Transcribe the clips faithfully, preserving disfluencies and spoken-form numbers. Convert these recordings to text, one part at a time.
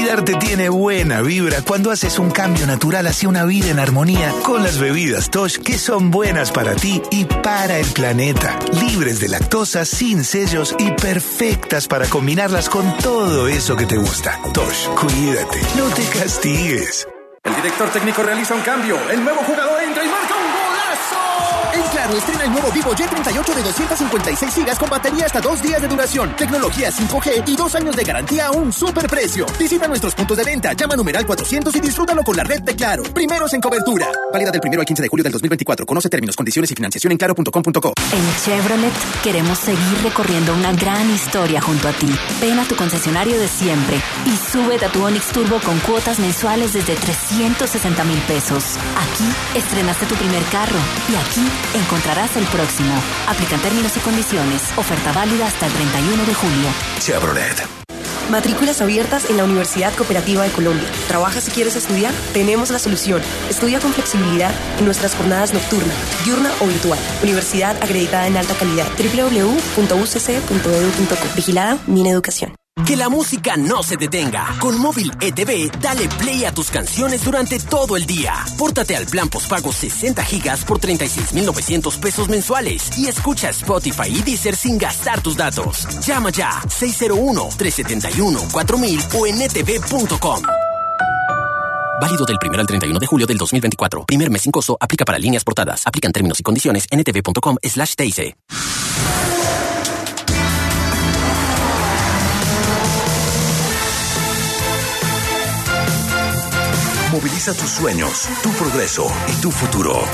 Cuidarte tiene buena vibra cuando haces un cambio natural hacia una vida en armonía con las bebidas Tosh, que son buenas para ti y para el planeta. Libres de lactosa, sin sellos y perfectas para combinarlas con todo eso que te gusta. Tosh, cuídate, no te castigues. El director técnico realiza un cambio. El nuevo jugador entra y marca un golazo. En Claro, estrena el nuevo Vivo Y treinta y ocho de doscientos cincuenta y seis gigas con batería hasta dos días de duración, tecnología cinco G y dos años de garantía a un superprecio. Visita nuestros puntos de venta, llama numeral cuatrocientos y disfrútalo con la red de Claro. Primeros en cobertura. Válida del primero al quince de julio del dos mil veinticuatro. Conoce términos, condiciones y financiación en claro punto com punto co. En Chevrolet queremos seguir recorriendo una gran historia junto a ti. Ven a tu concesionario de siempre y súbete a tu Onix Turbo con cuotas mensuales desde trescientos sesenta mil pesos. Aquí estrenaste tu primer carro y aquí encontrarás el próximo. Aplican términos y condiciones. Oferta válida hasta el treinta y uno de julio. Chevrolet. Matrículas abiertas en la Universidad Cooperativa de Colombia. ¿Trabajas y quieres estudiar? Tenemos la solución. Estudia con flexibilidad en nuestras jornadas nocturna, diurna o virtual. Universidad acreditada en alta calidad. doble u doble u doble u punto u c c punto e d u punto co. Vigilada Mineducación. Que la música no se detenga. Con Móvil E T V, dale play a tus canciones durante todo el día. Pórtate al plan postpago sesenta gigas por treinta y seis mil novecientos pesos mensuales y escucha Spotify y Deezer sin gastar tus datos. Llama ya seis cero uno, tres siete uno, cuatro mil o en e t v punto com. Válido del primero al treinta y uno de julio del dos mil veinticuatro. Primer mes sin costo. Aplica para líneas portadas. Aplican términos y condiciones en e t v punto com slash t i c. Moviliza tus sueños, tu progreso y tu futuro.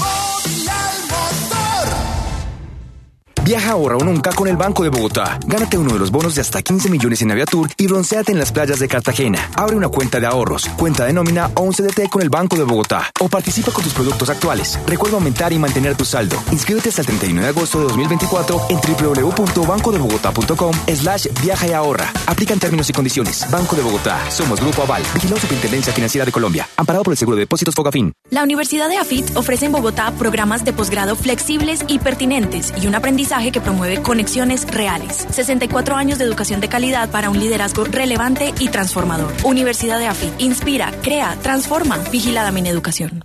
Viaja ahora o nunca con el Banco de Bogotá. Gánate uno de los bonos de hasta quince millones en Aviatur y broncéate en las playas de Cartagena. Abre una cuenta de ahorros, cuenta de nómina o un C D T con el Banco de Bogotá. O participa con tus productos actuales. Recuerda aumentar y mantener tu saldo. Inscríbete hasta el treinta y uno de agosto de dos mil veinticuatro en doble u doble u doble u punto banco de bogotá punto com slash viaja y ahorra. Aplican términos y condiciones. Banco de Bogotá. Somos Grupo Aval. Vigilado Superintendencia Financiera de Colombia. Amparado por el Seguro de Depósitos Fogafín. La Universidad de AFIT ofrece en Bogotá programas de posgrado flexibles y pertinentes y un aprendizaje que promueve conexiones reales. sesenta y cuatro años de educación de calidad para un liderazgo relevante y transformador. Universidad de AFIT. Inspira, crea, transforma. Vigilada Mineducación.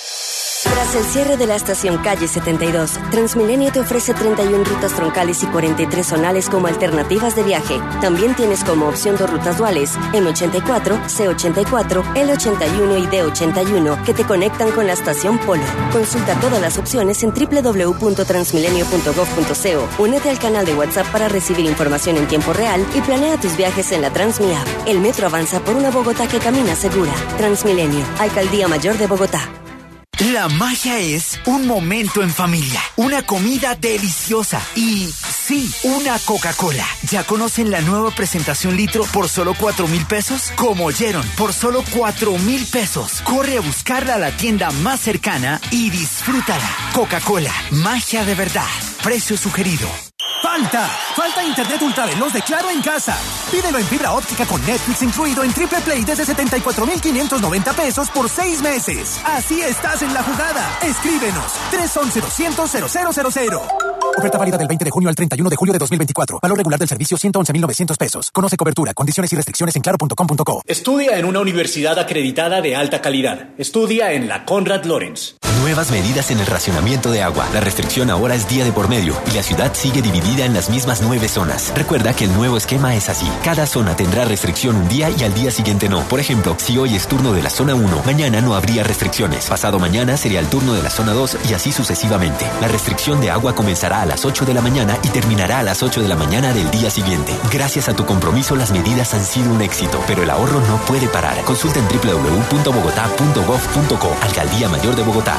Tras el cierre de la estación Calle setenta y dos, Transmilenio te ofrece treinta y una rutas troncales y cuarenta y tres zonales como alternativas de viaje. También tienes como opción dos rutas duales, M ochenta y cuatro, C ochenta y cuatro, L ochenta y uno y D ochenta y uno, que te conectan con la estación Polo. Consulta todas las opciones en doble u doble u doble u punto transmilenio punto gov punto co. Únete al canal de WhatsApp para recibir información en tiempo real y planea tus viajes en la Transmi App. El metro avanza por una Bogotá que camina segura. Transmilenio, Alcaldía Mayor de Bogotá. La magia es un momento en familia, una comida deliciosa y, sí, una Coca-Cola. ¿Ya conocen la nueva presentación litro por solo cuatro mil pesos? Como oyeron, por solo cuatro mil pesos. Corre a buscarla a la tienda más cercana y disfrútala. Coca-Cola, magia de verdad. Precio sugerido. ¡Falta! ¡Falta internet ultraveloz de Claro en casa! Pídelo en fibra óptica con Netflix incluido en Triple Play desde setenta y cuatro mil quinientos noventa pesos por seis meses. Así estás en la jugada. Escríbenos tres once, doscientos, cero cero cero cero. Oferta válida del veinte de junio al treinta y uno de julio de dos mil veinticuatro. Valor regular del servicio ciento once mil novecientos pesos. Conoce cobertura, condiciones y restricciones en claro punto com punto co. Estudia en una universidad acreditada de alta calidad. Estudia en la Conrad Lorenz. Nuevas medidas en el racionamiento de agua. La restricción ahora es día de por medio y la ciudad sigue dividida en las mismas nueve zonas. Recuerda que el nuevo esquema es así. Cada zona tendrá restricción un día y al día siguiente no. Por ejemplo, si hoy es turno de la zona uno, mañana no habría restricciones. Pasado mañana sería el turno de la zona dos y así sucesivamente. La restricción de agua comenzará a las ocho de la mañana y terminará a las ocho de la mañana del día siguiente. Gracias a tu compromiso, las medidas han sido un éxito, pero el ahorro no puede parar. Consulta en doble u doble u doble u punto bogotá punto gov punto co. Alcaldía Mayor de Bogotá.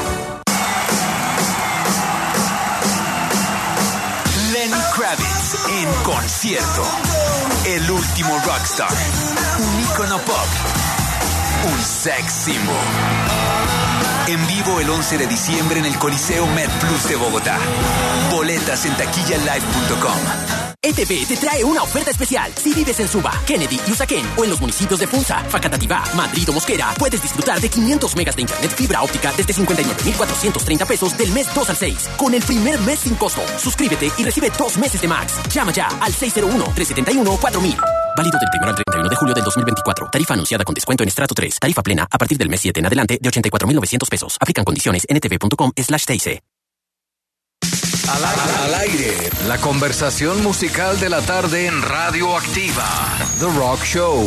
En concierto, el último rockstar, un ícono pop, un sex symbol. En vivo el once de diciembre en el Coliseo MedPlus de Bogotá. Boletas en taquilla live punto com. E T V te trae una oferta especial. Si vives en Suba, Kennedy y Usaquén o en los municipios de Funza, Facatativá, Madrid o Mosquera, puedes disfrutar de quinientos megas de internet fibra óptica desde cincuenta y nueve mil cuatrocientos treinta pesos del mes dos al seis, con el primer mes sin costo. Suscríbete y recibe dos meses de Max. Llama ya al seis cero uno, tres siete uno, cuatro mil. Válido del primero al treinta y uno de julio del dos mil veinticuatro. Tarifa anunciada con descuento en estrato tres. Tarifa plena a partir del mes siete en adelante de ochenta y cuatro mil novecientos pesos. Aplican condiciones en ntv.com slash TIC. Al aire. Al aire, la conversación musical de la tarde en Radio Activa. The Rock Show.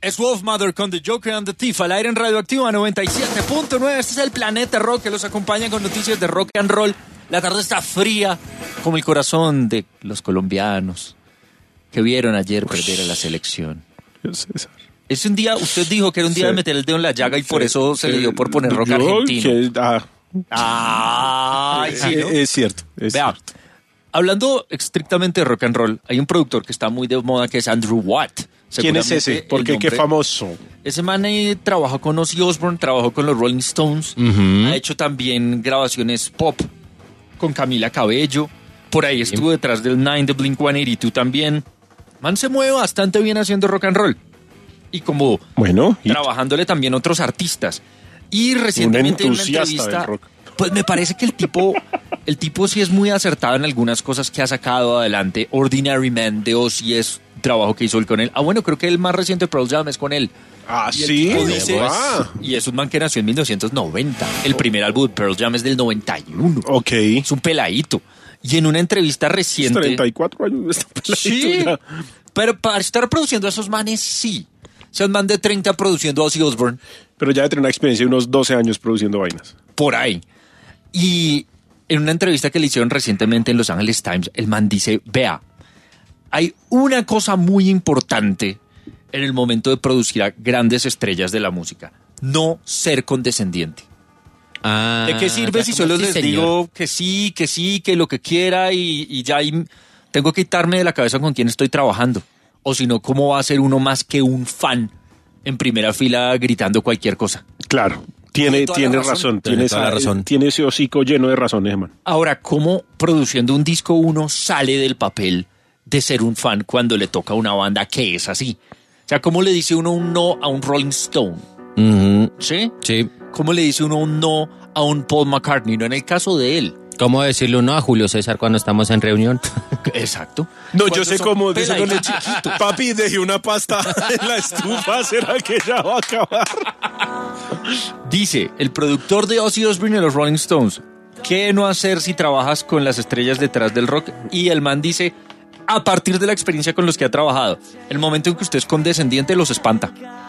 Es Wolfmother con The Joker and the Thief al aire en Radioactiva noventa y siete punto nueve. Este es el Planeta Rock que los acompaña con noticias de rock and roll. La tarde está fría como el corazón de los colombianos que vieron ayer perder a la selección. César. Es un día, usted dijo que era un día sí. de meter el dedo en la llaga y por sí. eso se sí. le dio por poner rock Yo, argentino. Que, ah. Ah, sí, ¿no? Es cierto. Es Vea, cierto. Hablando estrictamente de rock and roll, hay un productor que está muy de moda que es Andrew Watt. ¿Quién es ese? Porque qué famoso. Ese man eh, trabajó con Ozzy Osbourne, trabajó con los Rolling Stones, uh-huh. ha hecho también grabaciones pop con Camila Cabello. Por ahí estuvo detrás del Nine de Blink ciento ochenta y dos también. Man se mueve bastante bien haciendo rock and roll. Y como bueno, trabajándole también a otros artistas. Y recientemente en una entrevista, pues me parece que el tipo, el tipo sí es muy acertado en algunas cosas que ha sacado adelante. Ordinary Man de Ozzy es trabajo que hizo él con él. Ah, bueno, creo que el más reciente Pearl Jam es con él. Ah, y sí. Dice, ah. Y es un man que nació en mil novecientos noventa. El primer álbum de Pearl Jam es del noventa y uno. Ok. Es un peladito. Y en una entrevista reciente... treinta y cuatro años de este peladito. Sí, ya. Pero para estar produciendo a esos manes, sí. O sea, un man de treinta produciendo a Ozzy Osbourne. Pero ya de tener una experiencia de unos doce años produciendo vainas. Por ahí. Y en una entrevista que le hicieron recientemente en Los Angeles Times, el man dice, vea, hay una cosa muy importante en el momento de producir a grandes estrellas de la música. No ser condescendiente. Ah, ¿de qué sirve si solo sí, les señor. digo que sí, que sí, que lo que quiera y, y ya y tengo que quitarme de la cabeza con quién estoy trabajando? O si no, ¿cómo va a ser uno más que un fan en primera fila gritando cualquier cosa? Claro, tiene, tiene razón. razón. Tiene, tiene, esa, razón. tiene ese hocico lleno de razones, man. Ahora, ¿cómo produciendo un disco uno sale del papel de ser un fan cuando le toca a una banda que es así? O sea, ¿cómo le dice uno un no a un Rolling Stone? Uh-huh. ¿Sí? Sí. ¿Cómo le dice uno un no a un Paul McCartney? No en el caso de él. ¿Cómo decirle un no a Julio César cuando estamos en reunión? Exacto. No, yo sé cómo. Dice con el chiquito. Papi, dejé una pasta en la estufa. ¿Será que ya va a acabar? Dice el productor de Ozzy Osbourne y los Rolling Stones, ¿qué no hacer si trabajas con las estrellas detrás del rock? Y el man dice, a partir de la experiencia con los que ha trabajado, el momento en que usted es condescendiente los espanta.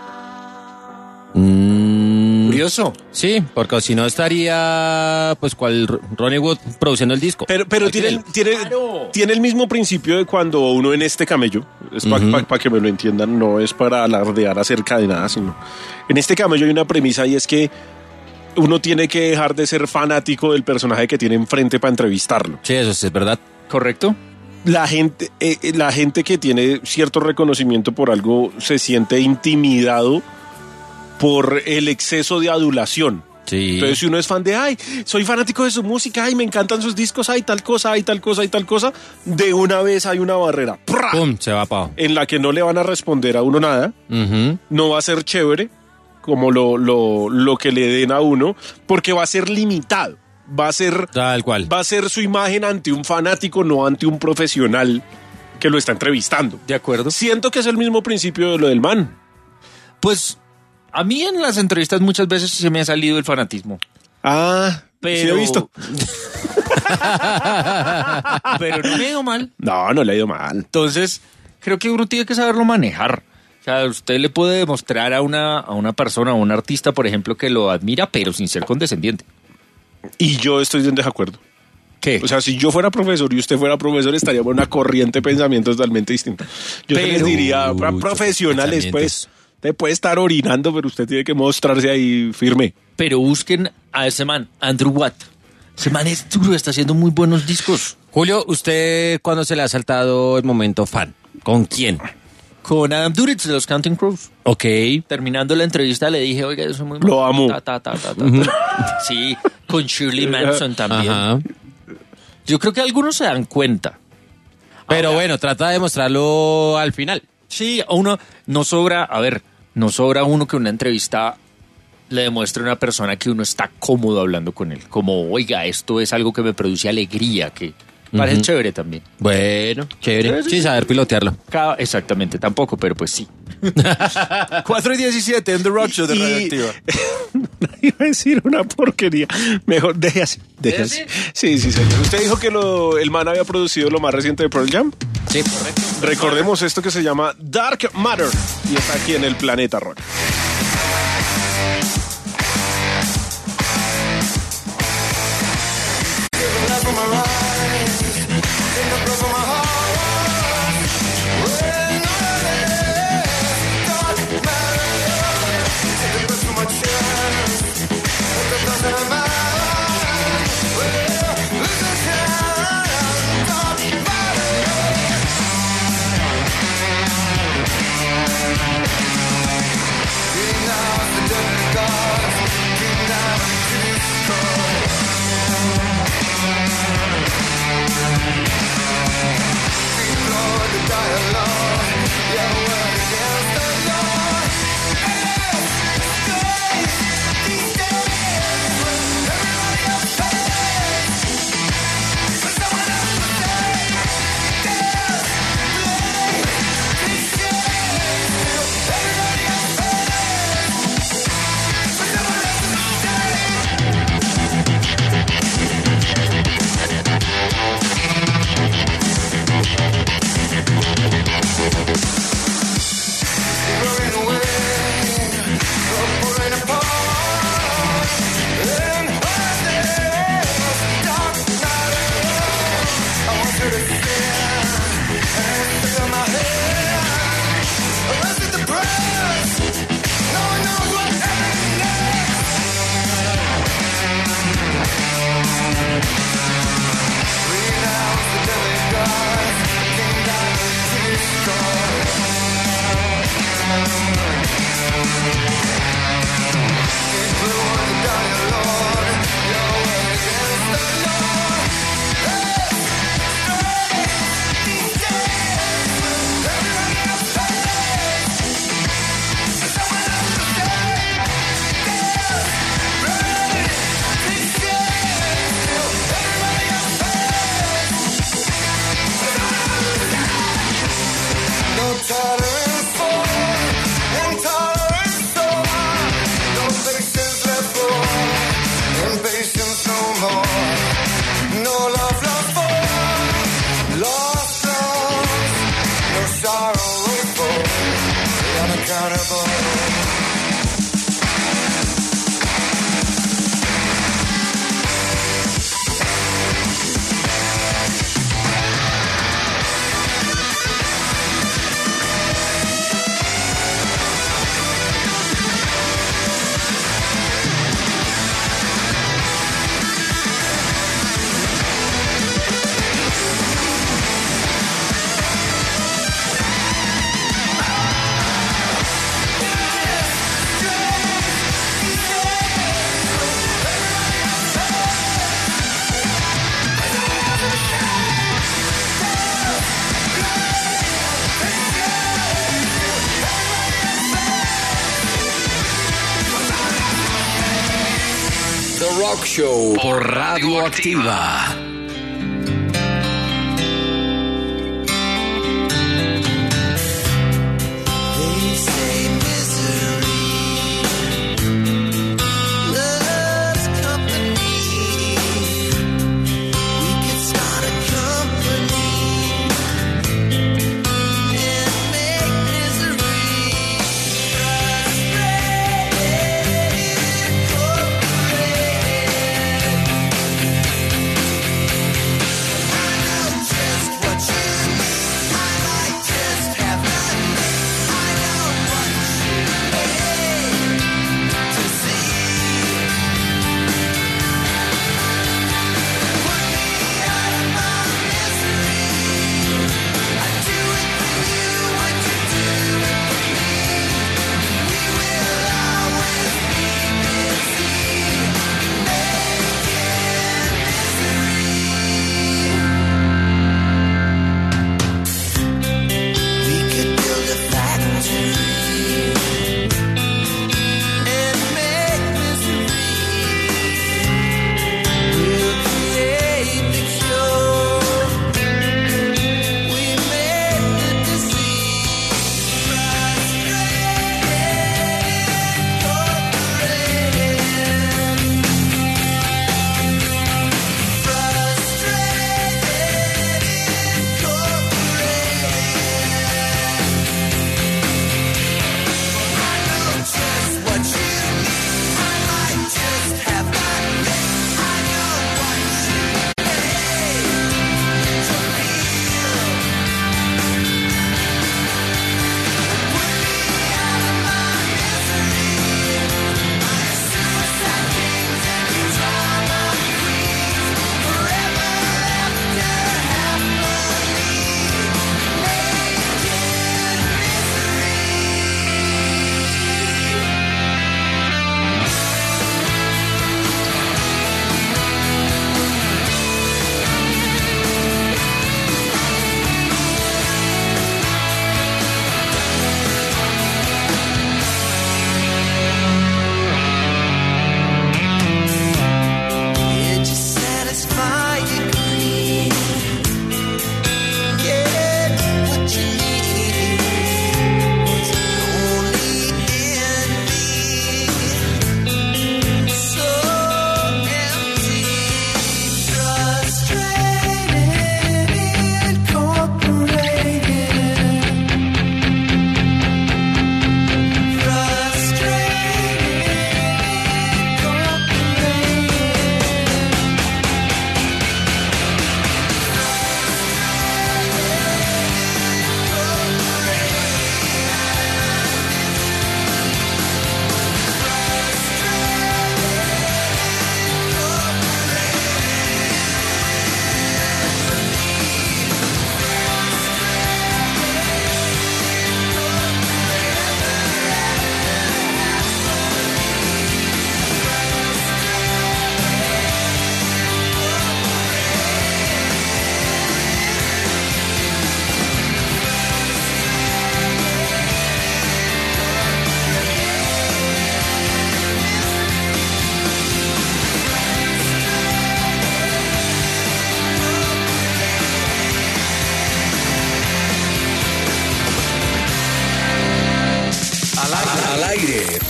Mm, Curioso. Sí, porque si no estaría, pues, cual Ronnie Wood produciendo el disco. Pero, pero tiene, el, tiene, claro. tiene el mismo principio de cuando uno en este camello, es para uh-huh. pa, pa que me lo entiendan, no es para alardear acerca de nada, sino en este camello hay una premisa y es que uno tiene que dejar de ser fanático del personaje que tiene enfrente para entrevistarlo. Sí, eso es verdad. ¿Correcto? La gente, eh, la gente que tiene cierto reconocimiento por algo se siente intimidado por el exceso de adulación. Sí. Entonces, si uno es fan de, ay, soy fanático de su música, ay, me encantan sus discos, ay, tal cosa, ay, tal cosa, ay, tal cosa, de una vez hay una barrera. ¡Prá! ¡Pum! Se va pa' en la que no le van a responder a uno nada, uh-huh. no va a ser chévere como lo, lo, lo que le den a uno, porque va a ser limitado. Va a ser tal cual. Va a ser su imagen ante un fanático, no ante un profesional que lo está entrevistando. De acuerdo. Siento que es el mismo principio de lo del man. Pues a mí en las entrevistas muchas veces se me ha salido el fanatismo. Ah, pero... sí he visto. Pero no le ha ido mal. No, no le ha ido mal. Entonces, creo que uno tiene que saberlo manejar. O sea, usted le puede demostrar a una, a una persona, a un artista, por ejemplo, que lo admira, pero sin ser condescendiente. Y yo estoy en desacuerdo. ¿Qué? O sea, si yo fuera profesor y usted fuera profesor, estaríamos en una corriente de pensamiento totalmente distinta. Yo pero, les diría, uh, profesionales, pues, usted puede estar orinando, pero usted tiene que mostrarse ahí firme. Pero busquen a ese man, Andrew Watt. Ese man es duro, está haciendo muy buenos discos. Julio, ¿usted cuándo se le ha saltado el momento fan? ¿Con quién? Con Adam Duritz de los Counting Crows. Ok. Terminando la entrevista le dije, oiga, yo soy muy... Lo amo. Ta, ta, ta, ta, ta, ta. Sí, con Shirley Manson también. Ajá. Yo creo que algunos se dan cuenta. Pero ahora, bueno, trata de demostrarlo al final. Sí, a uno no sobra, a ver, no sobra uno que una entrevista le demuestre a una persona que uno está cómodo hablando con él. Como, oiga, esto es algo que me produce alegría, que... Parece uh-huh. chévere también. Bueno, chévere. Sí, saber pilotearlo. Cada, exactamente, tampoco, pero pues sí. cuatro y diecisiete en The Rock Show de Radioactiva. Iba a decir una porquería. Mejor, deje así. Deje así. Sí, sí, señor. ¿Usted dijo que lo, el man había producido lo más reciente de Pearl Jam? Sí, correcto. Recordemos esto que se llama Dark Matter. y está aquí en el Planeta Rock. Rock Show por Radioactiva.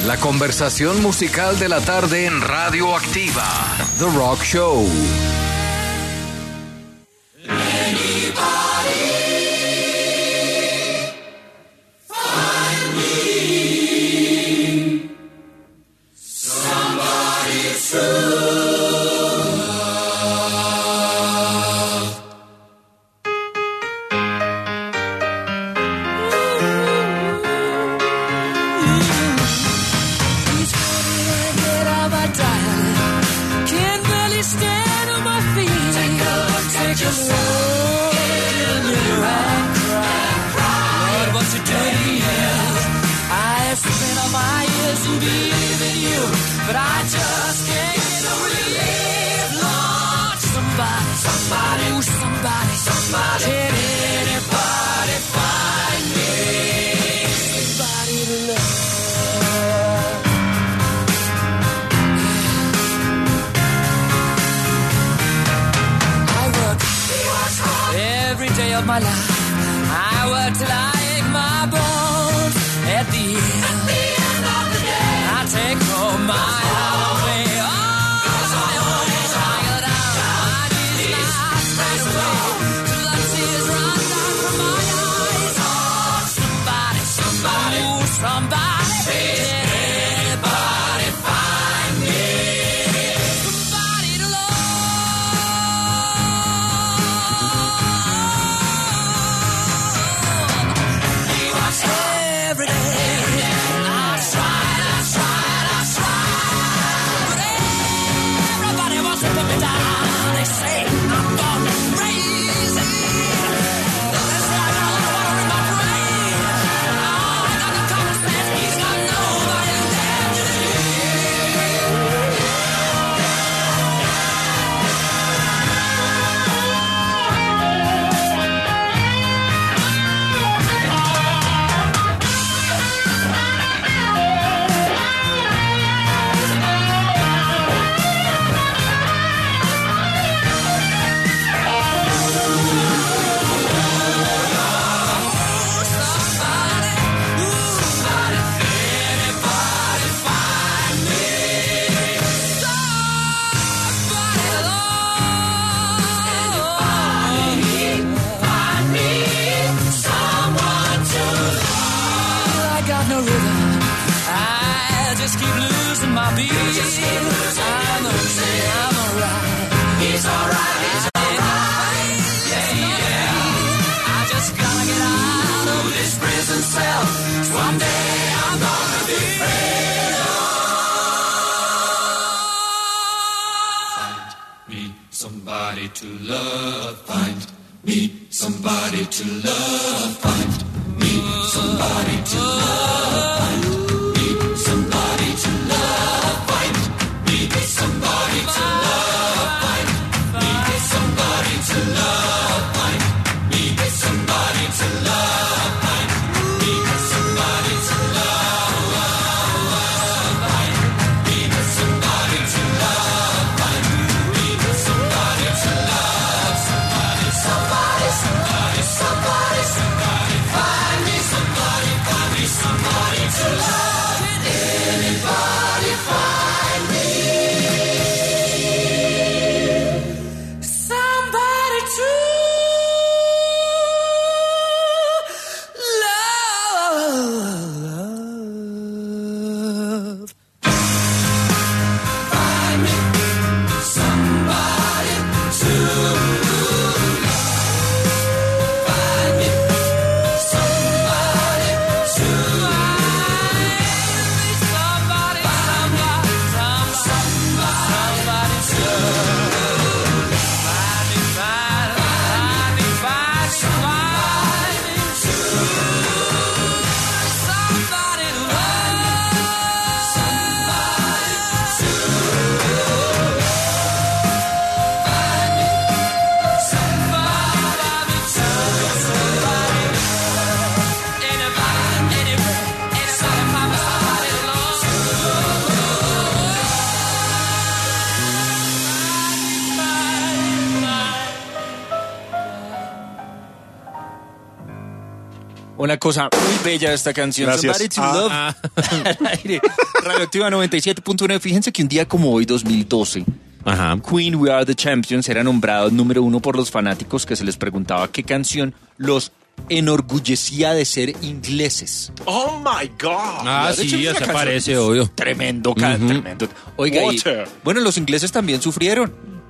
La conversación musical de la tarde en Radio Activa. The Rock Show. My life, I work till I ache my bones. At the end, At the end of the day, I take home my holiday. Oh, I go down, my knees not straight away. Till the tears run down from my eyes. Oh, somebody, somebody, ooh, somebody, did anybody find me? Somebody to love. Every day, I tried, I tried, I tried, but everybody wants to put me down. They say I'm gone crazy. They say I got a lot of water in my brain. Oh, I got no common sense. He's got nobody to dare to my beat. Just keep losing. I'm okay, I'm alright. He's alright, he's alright. Yeah, yeah. I just gotta get out of this prison cell. Someday I'm gonna be free. Find me somebody to love. Find me somebody to love. Find me somebody to love. Find me somebody to love. Find me somebody to love. Find me somebody to love. Find me somebody to love. Find me somebody to love. Find me somebody to love. Find me somebody to love. Somebody, somebody, somebody, somebody, somebody. Find me somebody, find me somebody to Una cosa muy bella esta canción. Gracias. Somebody to Ah, Love. ah. Al aire. Radioactiva noventa y siete punto uno. Fíjense que un día como hoy, dos mil doce, Ajá. Queen We Are the Champions era nombrado número uno por los fanáticos que se les preguntaba qué canción los enorgullecía de ser ingleses. Oh my God. Ah, De hecho, sí, es ya una se canción parece, obvio. Tremendo, ca- Ujú. tremendo. Oiga, y, Water. bueno, los ingleses también sufrieron.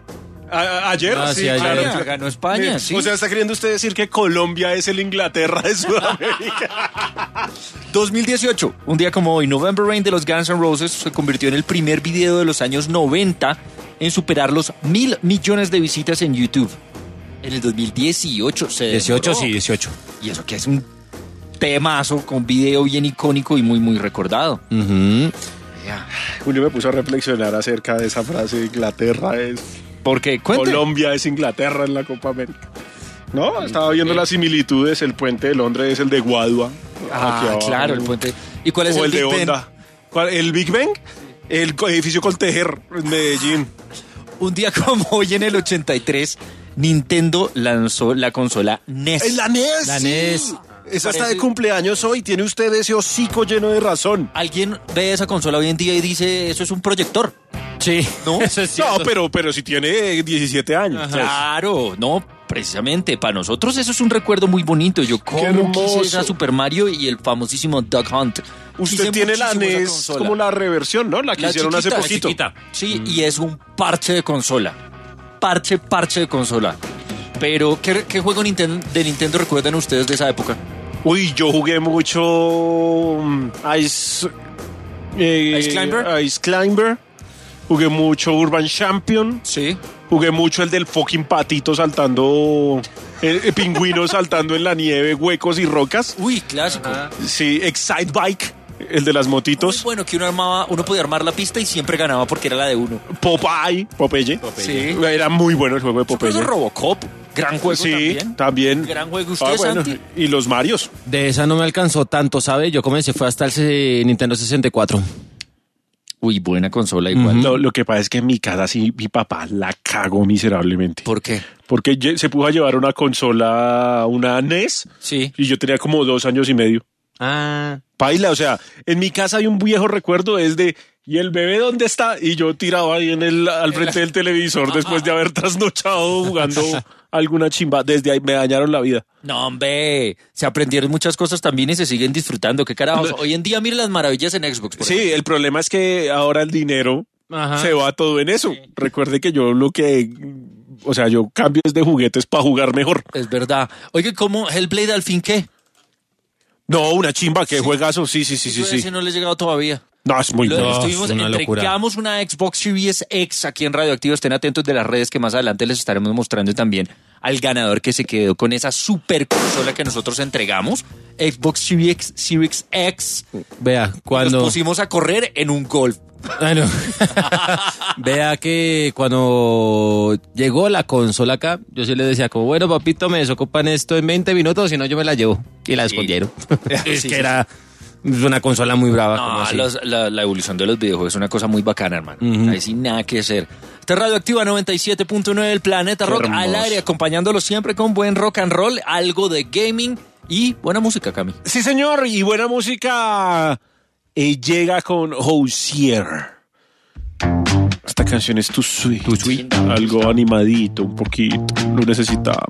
A- ayer, Ah, sí, sí, ayer. claro. España, ganó España, Eh, sí. O sea, ¿está queriendo usted decir que Colombia es el Inglaterra de Sudamérica? dos mil dieciocho, un día como hoy, November Rain de los Guns N' Roses se convirtió en el primer video de los años noventa en superar los mil millones de visitas en YouTube. En el dos mil dieciocho se dieciocho, demoró. sí, dieciocho. Y eso que es un temazo con video bien icónico y muy, muy recordado. Ujú. Julio me puso a reflexionar acerca de esa frase: Inglaterra es... Porque, cuente. Colombia es Inglaterra en la Copa América. No, estaba viendo las similitudes. El puente de Londres es el de Guadua. aquí Ah, abajo. claro, el puente. ¿Y cuál es O el, el, de Big Ben? Honda. ¿Cuál? ¿El Big Ben? El co- edificio Coltejer en Medellín. Un día como hoy, en el ochenta y tres, Nintendo lanzó la consola N E S. ¡En la N E S! La N E S. Esa está Parece- de cumpleaños hoy. Tiene usted ese hocico lleno de razón. Alguien ve esa consola hoy en día y dice, eso es un proyector. Sí, ¿No? eso es cierto. No, pero, pero si tiene diecisiete años. Claro, no, precisamente, para nosotros eso es un recuerdo muy bonito. Yo como hermoso. quise esa Super Mario y el famosísimo Duck Hunt. Usted Quise tiene la muchísimo N E esa S consola. como la reversión, ¿no? La que La hicieron chiquita, hace la poquito. chiquita. Sí, y es un parche de consola. Parche, parche de consola. Pero, ¿qué, qué juego Ninten- de Nintendo recuerdan ustedes de esa época? Uy, yo jugué mucho mm, Ice, eh, Ice Climber. Ice Climber. Jugué mucho Urban Champion. Sí. Jugué mucho el del fucking patito saltando, el, el pingüino saltando en la nieve, huecos y rocas. Uy, clásico. Sí, Excite Bike, el de las motitos. Muy bueno, que uno armaba, uno podía armar la pista y siempre ganaba porque era la de uno. Popeye, Popeye. Sí. Era muy bueno el juego de Popeye. Juego Robocop, gran juego Sí, también. también. Gran juego. ¿Usted, Ah, bueno, Santi? y los Marios. De esa no me alcanzó tanto, ¿sabe? Yo comencé fue hasta el C- Nintendo sesenta y cuatro. Uy, buena consola igual. Lo, lo que pasa es que en mi casa sí, mi papá la cagó miserablemente. ¿Por qué? Porque lle- se pudo llevar una consola, una N E S, Sí. y yo tenía como dos años y medio. Ah. Paila, o sea, en mi casa hay un viejo recuerdo, es de, ¿y el bebé dónde está? Y yo tirado ahí en el, al frente del televisor después de haber trasnochado jugando alguna chimba. Desde ahí me dañaron la vida. No, hombre, se aprendieron muchas cosas también y se siguen disfrutando. ¿Qué carajos? Hoy en día, mire las maravillas en Xbox. Por Sí, ejemplo. el problema es que ahora el dinero Ajá. se va todo en eso. Recuerde que yo lo que, o sea, yo cambio es de juguetes para jugar mejor. Es verdad. Oye, ¿cómo Hellblade al fin qué? No, una chimba, que juegazo, sí, sí, sí, sí, Yo sí. ese no le he llegado todavía. No, es muy Lo- bueno. estuvimos, es una locura. entregamos una Xbox Series X aquí en Radioactivo. Estén atentos de las redes que más adelante les estaremos mostrando también al ganador que se quedó con esa super consola que nosotros entregamos. Xbox Series, Series X. Vea, cuando... Nos pusimos a correr en un Golf. Ah, no. Vea que cuando llegó la consola acá, yo sí le decía como, bueno, papito, me desocupan esto en veinte minutos, si no yo me la llevo. Y la escondieron. es Sí, que sí. era una consola muy brava. como No, así. los- la, la evolución de los videojuegos es una cosa muy bacana, hermano. Ujú. Ahí sin nada que hacer. Esta es Radioactiva noventa y siete punto nueve del Planeta Qué Rock hermoso. al aire, acompañándolo siempre con buen rock and roll, algo de gaming y buena música, Cami. Sí, señor, y buena música eh, llega con Hosier. Esta canción es Too Sweet. Too Sweet. Algo animadito, un poquito. Lo necesitamos.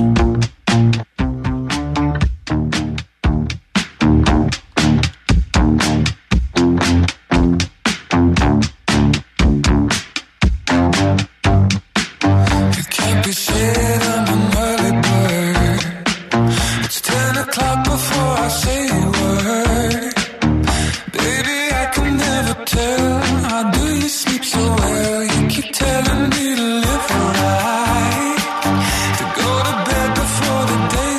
Can't be shit, I'm an early bird. It's ten o'clock before I say a word. Baby, I can never tell. How do you sleep so well? You keep telling me to live right, to go to bed before the day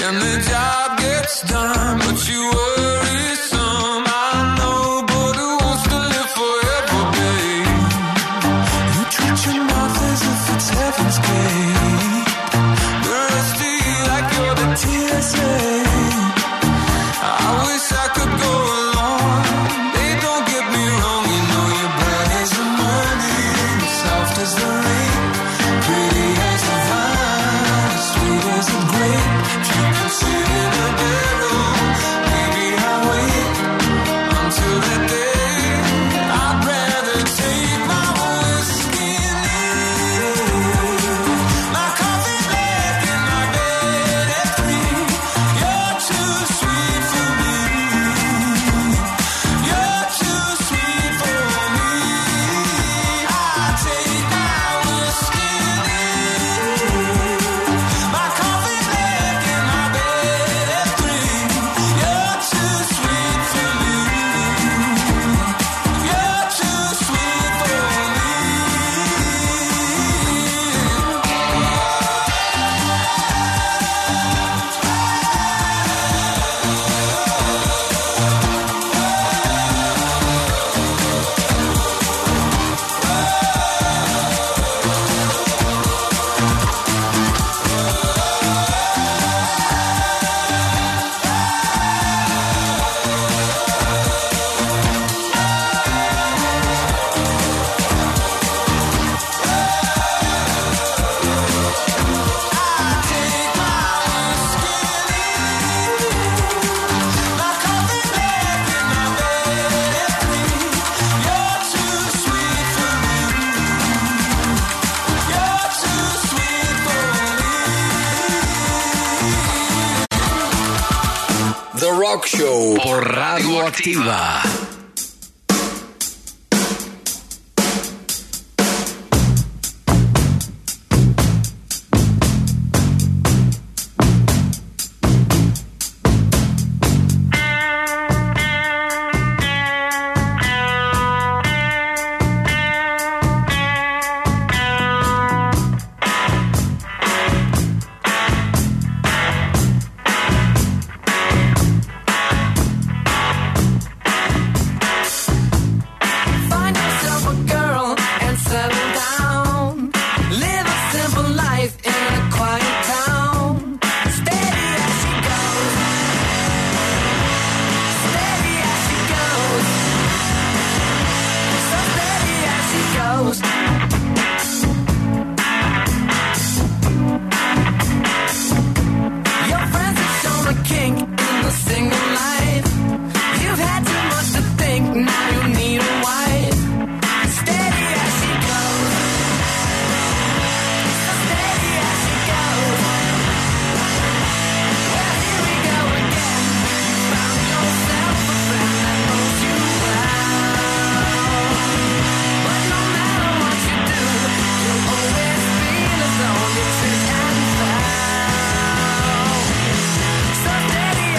and the job gets done, but you worry some. I know, but who wants to live forever, babe? You treat your mouth as if it's heaven's gate. The rest of you like you're the T S A. I wish I could go along. They don't get me wrong, you know you're bright as the morning, soft as the rain, pretty as the vine, sweet as the grape. If you can sit in a barrel, maybe I'll wait until that day. I'd rather take my whiskey neat, my coffee black and my bed at three. You're too sweet for me. You're too sweet for me. I take my whiskey neat, my coffee black and my bed at three. You're too sweet for me. You're too sweet for me. The Rock Show por Radio Activa. Find yourself a girl and settle down. Live a simple life in a quiet town. Steady as she goes. Steady as she goes. So steady as she goes. Your friends have shown a kink in the single life. You've had too much to think, now you need a wife. Steady as she goes. So steady as she goes. Well, here we go again. You found yourself a friend that knows you well. But no matter what you do, you'll always feel as though you trick and fell. So steady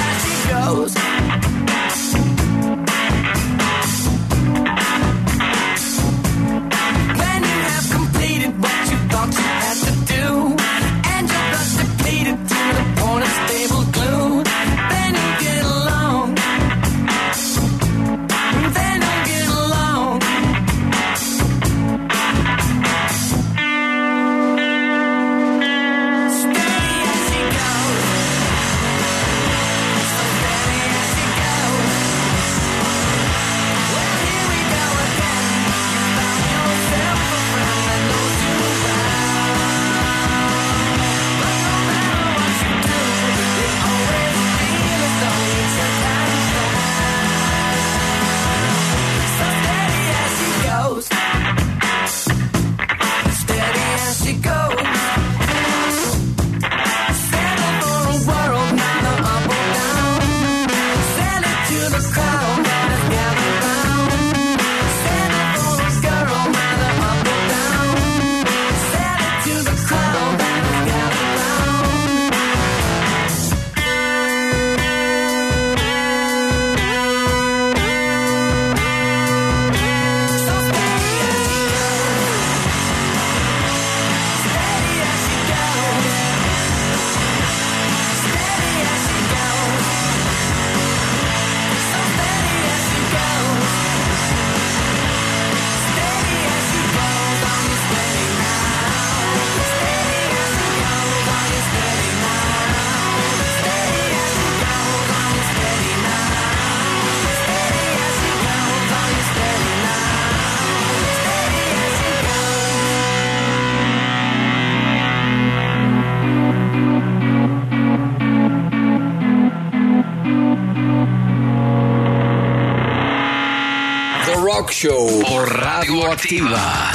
Rock Show por Radioactiva.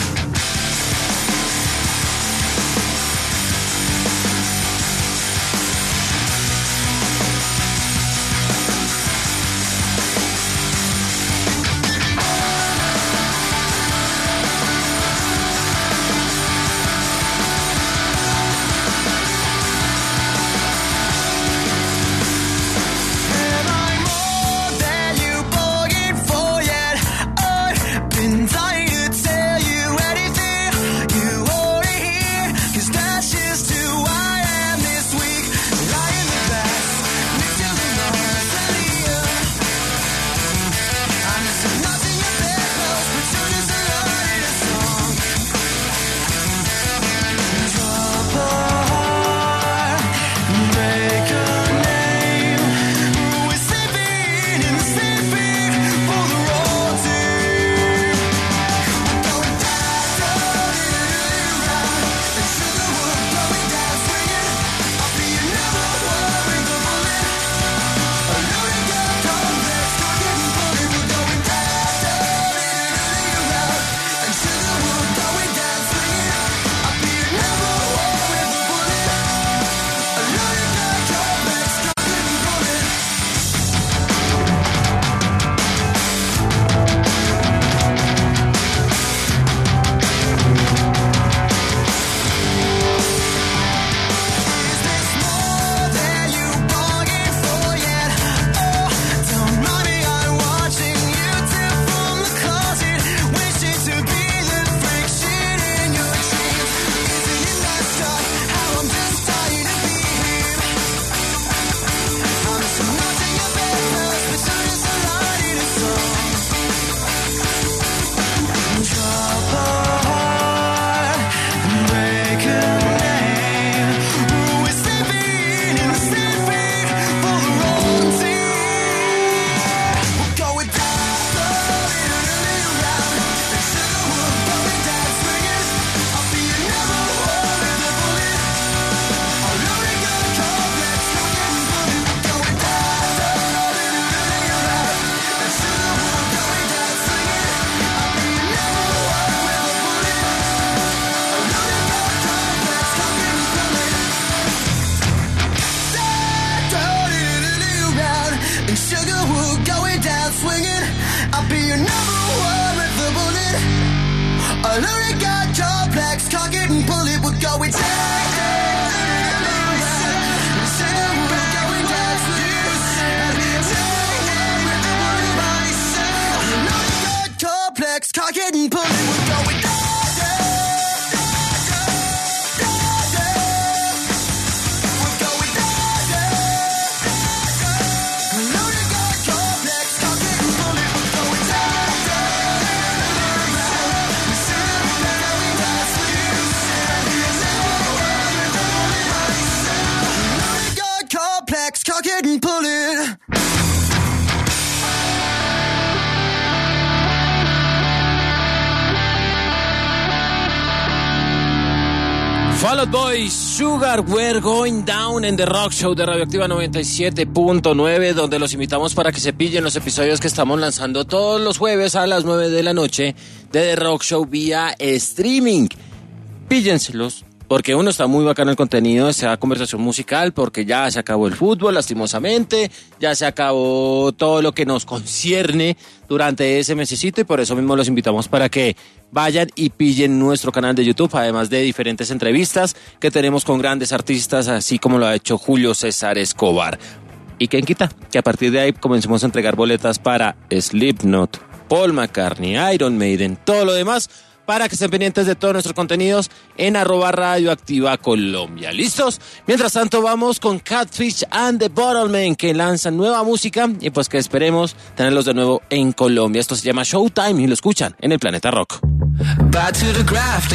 Fall Out Boy, Sugar, We're Going Down en The Rock Show de Radioactiva noventa y siete punto nueve, donde los invitamos para que se pillen los episodios que estamos lanzando todos los jueves a las nueve de la noche de The Rock Show vía streaming. Píllenselos, porque uno está muy bacano el contenido, esa conversación musical, porque ya se acabó el fútbol, lastimosamente, ya se acabó todo lo que nos concierne durante ese mesecito, y por eso mismo los invitamos para que vayan y pillen nuestro canal de YouTube, además de diferentes entrevistas que tenemos con grandes artistas, así como lo ha hecho Julio César Escobar. Y quién quita que a partir de ahí comencemos a entregar boletas para Slipknot, Paul McCartney, Iron Maiden, todo lo demás, para que estén pendientes de todos nuestros contenidos en arroba Radioactiva Colombia. ¿Listos? Mientras tanto vamos con Catfish and the Bottlemen, que lanzan nueva música y pues que esperemos tenerlos de nuevo en Colombia. Esto se llama Showtime y lo escuchan en el Planeta Rock. Back to the graft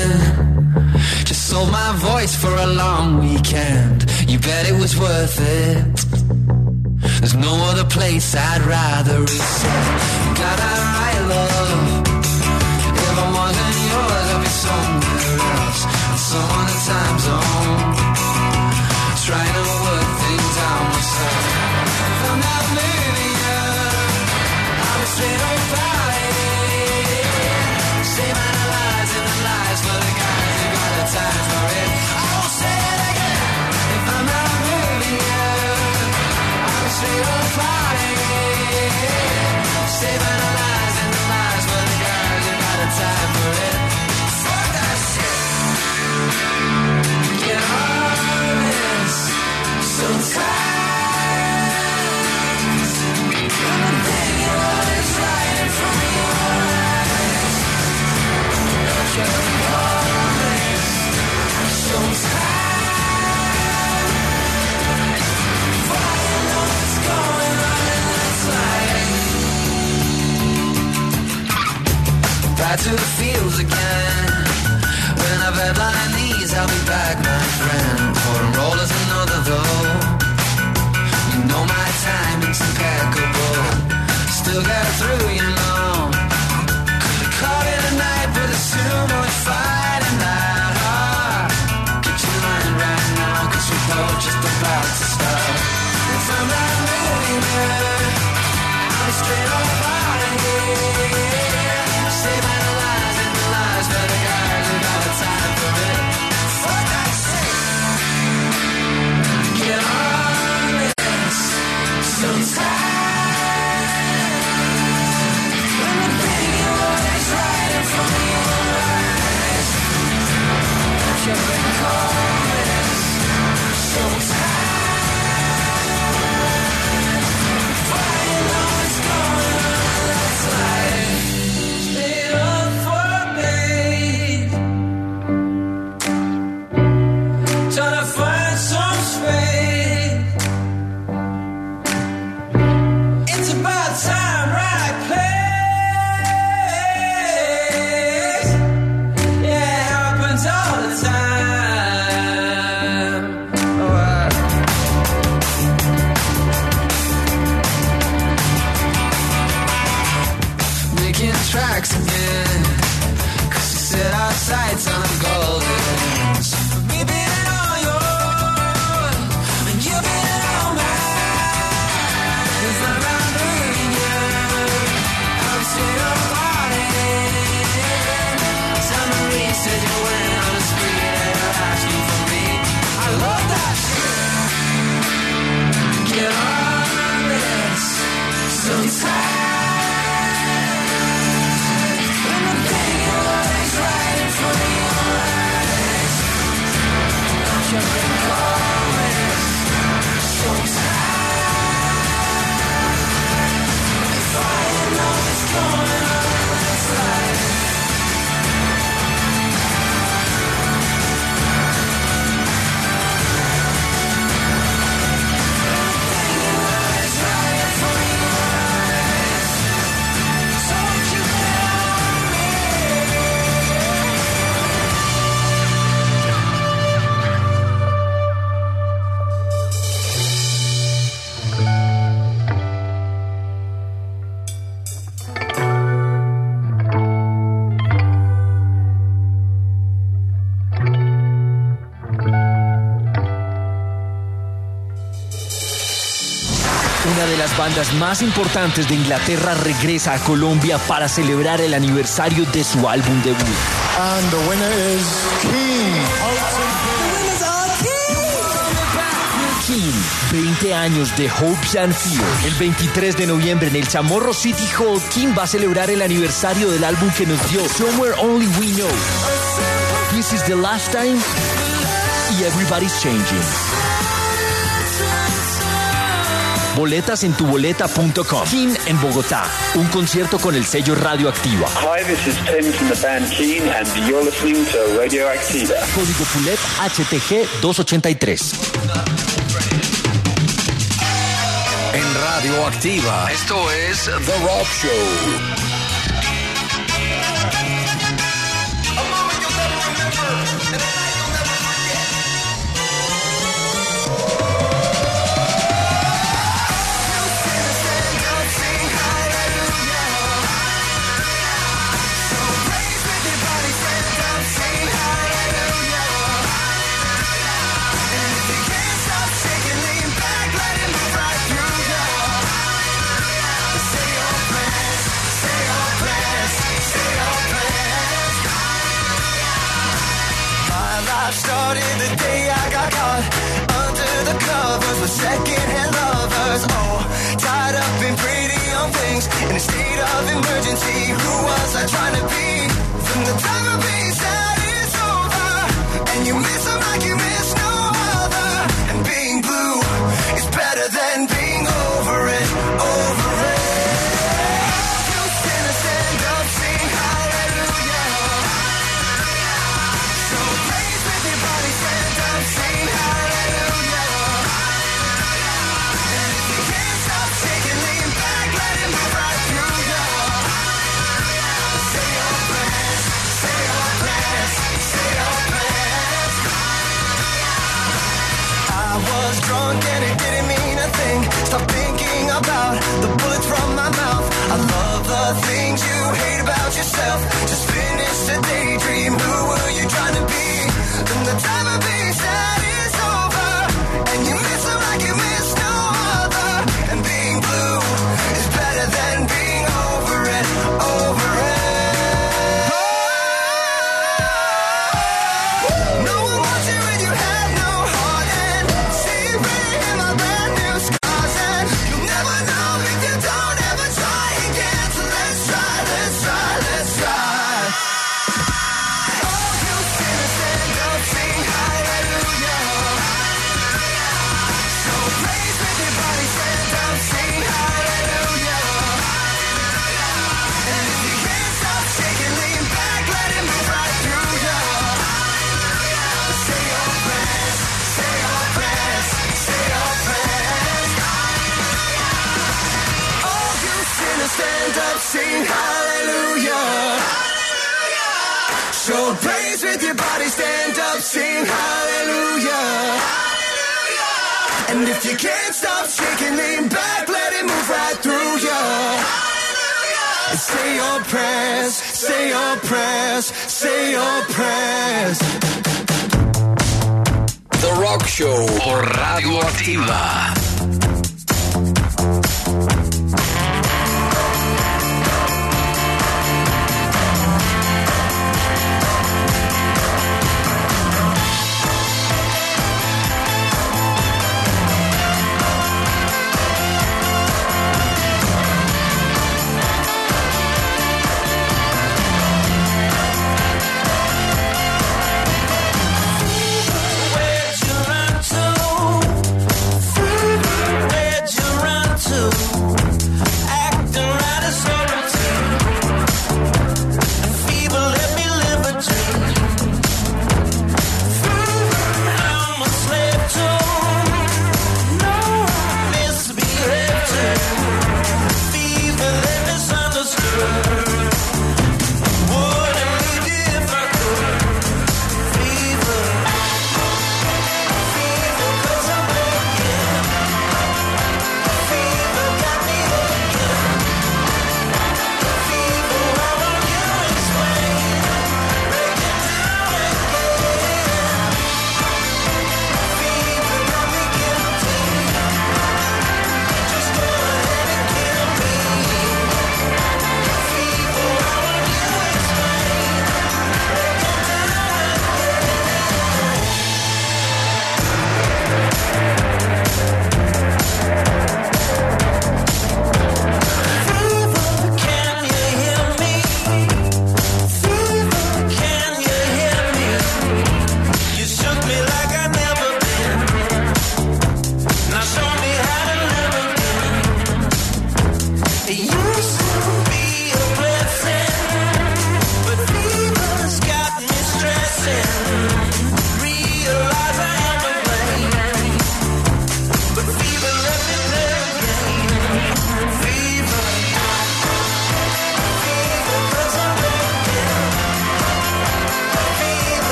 again. Just sold my voice for a long weekend. You bet it was worth it. There's no other place I'd rather reside. Got that right, love. If I wasn't yours, I'd be somewhere else, in some other time zone, trying to work things out myself. If I'm not living, I'll be straight up out of here. comes again. When I've had my knees, I'll be back, my friend. For a roll is another though. You know my timing's impeccable. Still got through, you know. Could've caught it a night, but there's too much fight in that heart. Get your mind right now, cause we're both just about to start. If I'm not moving there, I'm straight up out of here. Saving the lies and the lies for the guys who got the time for it. Fuck that shit. Get on this sometime. Tracks again, cause you set our sights on golden. So we been all yours, and you've been all mine. If I'm not moving you, I'm still a party. Summer Reed said you went on a spree and you're asking for me. I love that shit. Get on this sometime. Una de las bandas más importantes de Inglaterra regresa a Colombia para celebrar el aniversario de su álbum debut. And the winner is Keane. Keane, veinte años de Hope and Fear. El veintitrés de noviembre en el Chamorro City Hall, Keane va a celebrar el aniversario del álbum que nos dio Somewhere Only We Know, This Is the Last Time y Everybody's Changing. Boletas en tuboleta punto com. Keane en Bogotá. Un concierto con el sello Radioactiva. Hi, this is Tim from the band Keane and you're listening to Radioactiva. Código Pulet H T G doscientos ochenta y tres. En Radioactiva, esto es The Rock Show. Started the day I got caught under the covers with secondhand lovers. Oh, tied up in pretty young things in a state of emergency. Who was I trying to be? From the time of peace that it's over, and you miss them like you miss no other. And being blue is better than being over it, over it. You sinners stand up, sing hallelujah. So praise with your body, stand up, sing hallelujah. And if you can't stop shaking, lean back, let it move right through you. Say your prayers, say Stop thinking about the bullets from my mouth. I love the things you hate about yourself. Just finish the daydream. Who were you trying to be? Then the time of being sad is over, and you miss them like you miss no other. And being blue is better than being over it, over it. No one wants you when you have no heart, and see you pretty in my brand new scars, and you'll never know if you don't ever try again. So let's try, let's try, let's try. Oh, you sinners, stand up, sing hallelujah. So praise with your body, stand up, sing hallelujah. And if you can't stop shaking, lean back, let it move right through you. Say your prayers, say your prayers, say your prayers. Oh, you sinners, stand up, sing hallelujah. Show praise with your body, stand up, sing hallelujah. And if you can't stop shaking, lean back, let it move right through you. Say your prayers, say your prayers, say your prayers. The Rock Show por Radio Activa. Where'd you run to?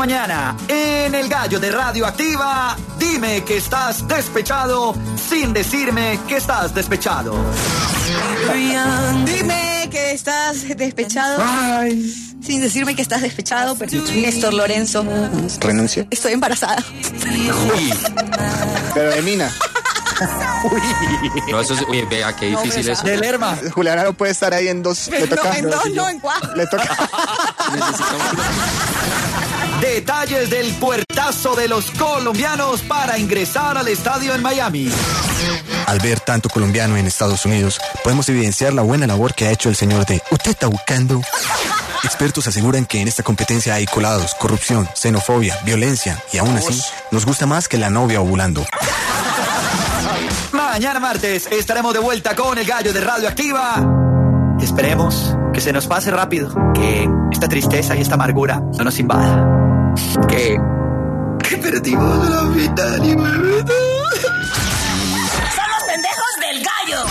mañana, en El Gallo de Radioactiva, dime que estás despechado sin decirme que estás despechado. Dime que estás despechado. Ay. Sin decirme que estás despechado. Pero Néstor Lorenzo. ¿Renuncia? Estoy embarazada. Uy. Pero de Mina. Uy. No, eso es, uy, vea, qué difícil no, es. De Lerma. Juliana no puede estar ahí en dos. Le toca. No, en dos, no, no, en cuatro. Le toca. Detalles del puertazo de los colombianos para ingresar al estadio en Miami. Al ver tanto colombiano en Estados Unidos, podemos evidenciar la buena labor que ha hecho el señor de ¿usted está buscando? Expertos aseguran que en esta competencia hay colados, corrupción, xenofobia, violencia y aún así nos gusta más que la novia ovulando. Mañana martes estaremos de vuelta con El Gallo de Radioactiva. Esperemos que se nos pase rápido, que esta tristeza y esta amargura no nos invada. Que... que perdimos la vida y ¡Somos pendejos del gallo!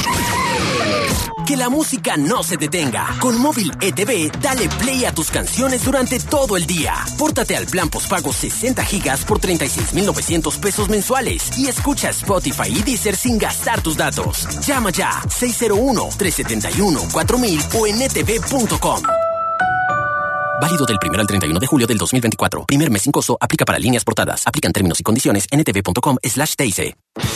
Que la música no se detenga. Con Móvil E T V, dale play a tus canciones durante todo el día. Pórtate al plan postpago sesenta gigas por treinta y seis mil novecientos pesos mensuales y escucha Spotify y Deezer sin gastar tus datos. Llama ya seis cero uno, tres siete uno, cuatro mil o en e t v punto com. Válido del primero al treinta y uno de julio del dos mil veinticuatro. Primer mes sin costo. Aplica para líneas portadas. Aplican términos y condiciones en e t v punto com slash t i c.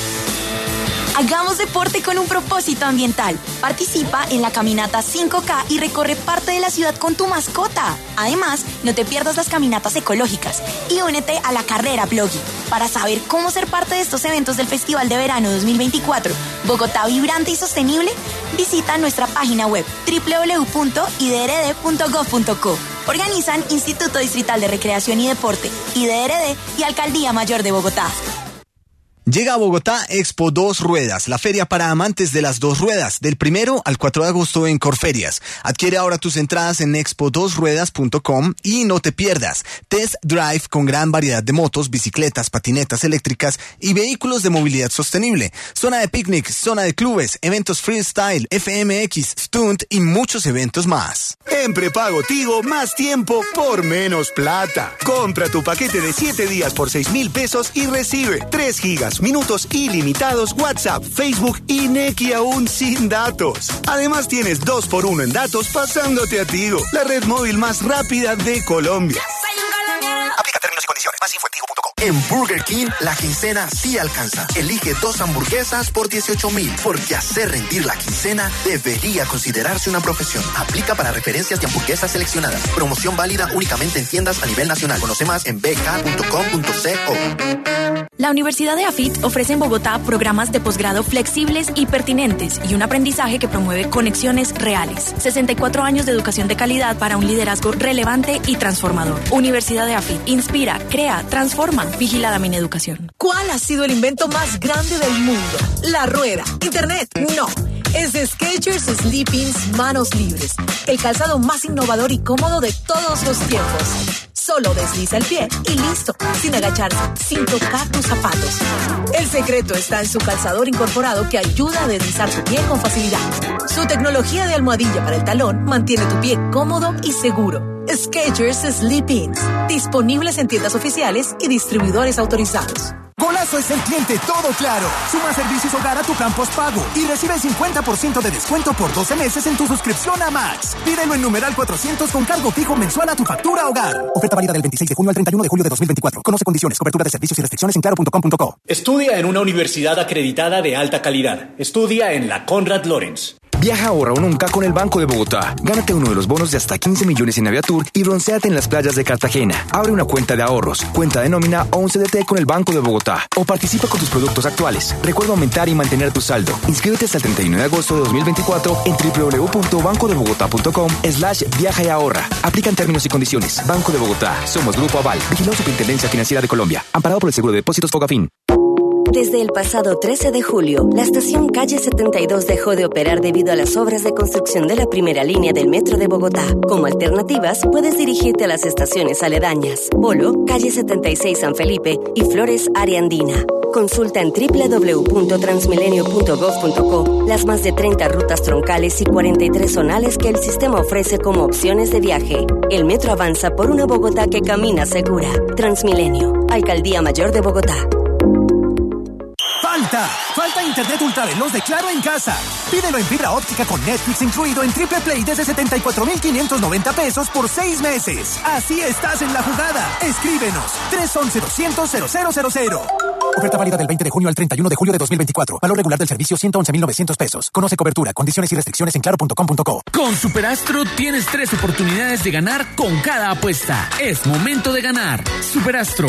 Hagamos deporte con un propósito ambiental. Participa en la caminata cinco K y recorre parte de la ciudad con tu mascota. Además, no te pierdas las caminatas ecológicas y únete a la carrera Blogi. Para saber cómo ser parte de estos eventos del Festival de Verano dos mil veinticuatro, Bogotá Vibrante y Sostenible, visita nuestra página web doble u doble u doble u punto i d r d punto gov punto co. Organizan Instituto Distrital de Recreación y Deporte, I D R D y Alcaldía Mayor de Bogotá. Llega a Bogotá Expo Dos Ruedas, la feria para amantes de las dos ruedas, del primero al cuatro de agosto en Corferias. Adquiere ahora tus entradas en expo dos ruedas punto com y no te pierdas Test Drive con gran variedad de motos, bicicletas, patinetas eléctricas y vehículos de movilidad sostenible. Zona de picnic, zona de clubes, eventos freestyle, F M X, stunt y muchos eventos más. En prepago Tigo, más tiempo por menos plata. Compra tu paquete de siete días por seis mil pesos y recibe tres gigas, minutos ilimitados, WhatsApp, Facebook y Nequi aún sin datos. Además tienes dos por uno en datos pasándote a Tigo, la red móvil más rápida de Colombia. Aplica términos y condiciones. Más info en tigo punto com. En Burger King, la quincena sí alcanza. Elige dos hamburguesas por dieciocho mil, porque hacer rendir la quincena debería considerarse una profesión. Aplica para referencias de hamburguesas seleccionadas. Promoción válida únicamente en tiendas a nivel nacional. Conoce más en b k punto com punto co. La Universidad de AFIT ofrece en Bogotá programas de posgrado flexibles y pertinentes y un aprendizaje que promueve conexiones reales. sesenta y cuatro años de educación de calidad para un liderazgo relevante y transformador. Universidad de AFIT. Inspira, crea, transforma. Vigilada Mineducación. ¿Cuál ha sido el invento más grande del mundo? La rueda. ¿Internet? No. Es de Skechers Sleep-ins Manos Libres. El calzado más innovador y cómodo de todos los tiempos. Solo desliza el pie y listo, sin agacharse, sin tocar tus zapatos. El secreto está en su calzador incorporado que ayuda a deslizar tu pie con facilidad. Su tecnología de almohadilla para el talón mantiene tu pie cómodo y seguro. Skechers Sleep-ins, disponibles en tiendas oficiales y distribuidores autorizados. Golazo es el cliente todo claro. Suma servicios hogar a tu plan postpago y recibe cincuenta por ciento de descuento por doce meses en tu suscripción a Max. Pídelo en numeral cuatrocientos con cargo fijo mensual a tu factura hogar. Oferta válida del veintiséis de junio al treinta y uno de julio de dos mil veinticuatro. Conoce condiciones, cobertura de servicios y restricciones en claro punto com punto co. Estudia en una universidad acreditada de alta calidad. Estudia en la Conrad Lorenz. Viaja ahora o nunca con el Banco de Bogotá. Gánate uno de los bonos de hasta quince millones en Aviatur y bronceate en las playas de Cartagena. Abre una cuenta de ahorros, cuenta de nómina o un C D T con el Banco de Bogotá. O participa con tus productos actuales. Recuerda aumentar y mantener tu saldo. Inscríbete hasta el treinta y uno de agosto de dos mil veinticuatro en doble u doble u doble u punto banco de bogotá punto com slash viaja y ahorra. Aplican términos y condiciones. Banco de Bogotá. Somos Grupo Aval. Vigilado Superintendencia Financiera de Colombia. Amparado por el Seguro de Depósitos Fogafín. Desde el pasado trece de julio, la estación Calle setenta y dos dejó de operar debido a las obras de construcción de la primera línea del Metro de Bogotá. Como alternativas, puedes dirigirte a las estaciones aledañas: Polo, Calle setenta y seis San Felipe y Flores Área Andina. Consulta en doble u doble u doble u punto transmilenio punto gov punto co las más de treinta rutas troncales y cuarenta y tres zonales que el sistema ofrece como opciones de viaje. El metro avanza por una Bogotá que camina segura. Transmilenio, Alcaldía Mayor de Bogotá. ¡Falta! ¡Falta internet ultraveloz de Claro en casa! Pídelo en fibra óptica con Netflix incluido en Triple Play desde setenta y cuatro mil quinientos noventa pesos por seis meses. Así estás en la jugada. Escríbenos tres once, doscientos, cero cero cero cero. Oferta válida del veinte de junio al treinta y uno de julio de dos mil veinticuatro. Valor regular del servicio ciento once mil novecientos pesos. Conoce cobertura, condiciones y restricciones en claro punto com punto co. Con Superastro tienes tres oportunidades de ganar con cada apuesta. Es momento de ganar. Superastro,